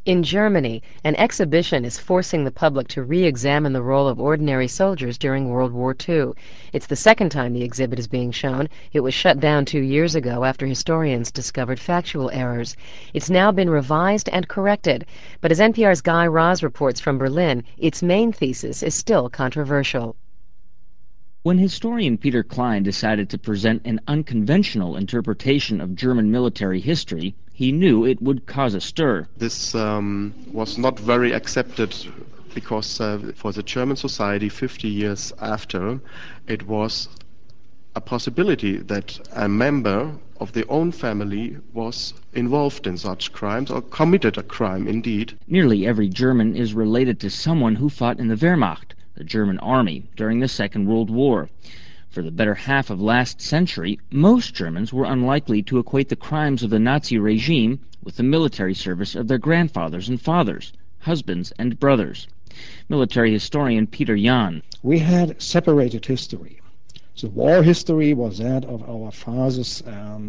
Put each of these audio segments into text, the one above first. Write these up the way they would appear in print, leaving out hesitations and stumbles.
In Germany, an exhibition is forcing the public to re-examine the role of ordinary soldiers during World War II. It's the second time the exhibit is being shown. It was shut down 2 years ago after historians discovered factual errors. It's now been revised and corrected, but as NPR's Guy Raz reports from Berlin, its main thesis is still controversial. When historian Peter Klein decided to present an unconventional interpretation of German military history, he knew it would cause a stir. This was not very accepted because for the German society 50 years after, it was a possibility that a member of their own family was involved in such crimes or committed a crime indeed. Nearly every German is related to someone who fought in the Wehrmacht, the German army, during the Second World War. For the better half of last century, most Germans were unlikely to equate the crimes of the Nazi regime with the military service of their grandfathers and fathers, husbands and brothers. Military historian Peter Jahn. We had separated history. The war history was that of our fathers, and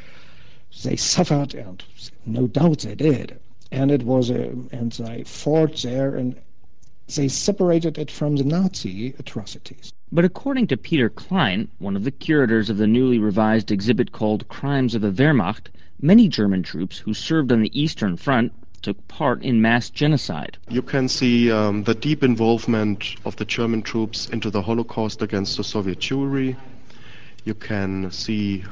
they suffered, and no doubt they did. And it was, and they fought there, and they separated it from the Nazi atrocities. But according to Peter Klein, one of the curators of the newly revised exhibit called Crimes of the Wehrmacht, many German troops who served on the Eastern Front took part in mass genocide. You can see the deep involvement of the German troops into the Holocaust against the Soviet Jewry. You can see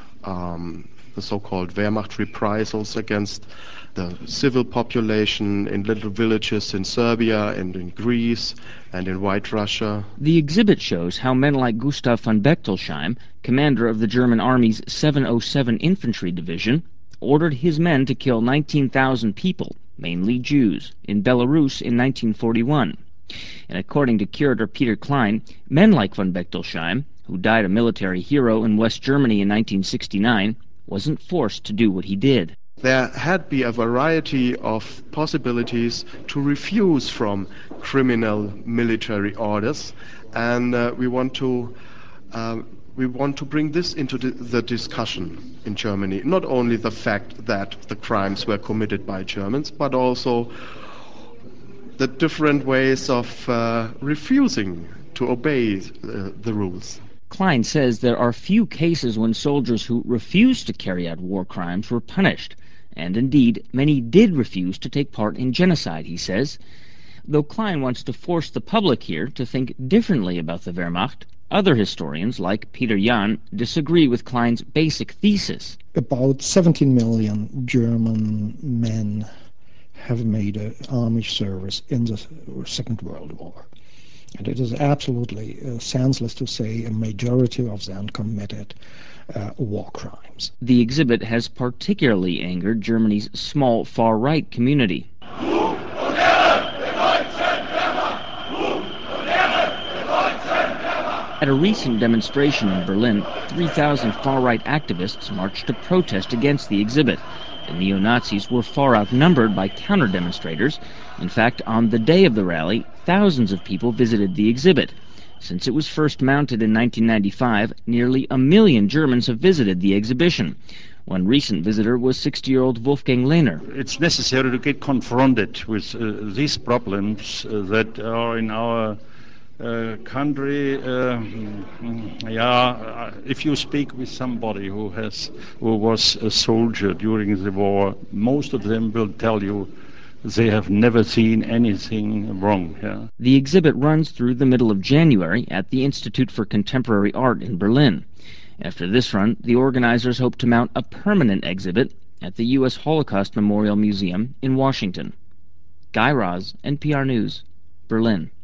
the so-called Wehrmacht reprisals against the civil population in little villages in Serbia and in Greece and in White Russia. The exhibit shows how men like Gustav von Bechtolsheim, commander of the German Army's 707 Infantry Division, ordered his men to kill 19,000 people, mainly Jews, in Belarus in 1941. And according to curator Peter Klein, men like von Bechtolsheim, who died a military hero in West Germany in 1969, wasn't forced to do what he did. There had been a variety of possibilities to refuse from criminal military orders, and we want to bring this into the discussion in Germany. Not only the fact that the crimes were committed by Germans, but also the different ways of refusing to obey the rules. Klein says there are few cases when soldiers who refused to carry out war crimes were punished, and indeed many did refuse to take part in genocide, he says. Though Klein wants to force the public here to think differently about the Wehrmacht, other historians, like Peter Jahn, disagree with Klein's basic thesis. About 17 million German men have made an army service in the Second World War. And it is absolutely senseless to say a majority of them committed war crimes. The exhibit has particularly angered Germany's small far-right community. At a recent demonstration in Berlin, 3,000 far-right activists marched to protest against the exhibit. The neo-Nazis were far outnumbered by counter-demonstrators. In fact, on the day of the rally, thousands of people visited the exhibit. Since it was first mounted in 1995, nearly 1 million Germans have visited the exhibition. One recent visitor was 60-year-old Wolfgang Lehner. It's necessary to get confronted with these problems that are in our country. If you speak with somebody who was a soldier during the war, most of them will tell you they have never seen anything wrong. Yeah. The exhibit runs through the middle of January at the Institute for Contemporary Art in Berlin. After this run, the organizers hope to mount a permanent exhibit at the U.S. Holocaust Memorial Museum in Washington. Guy Raz, NPR News, Berlin.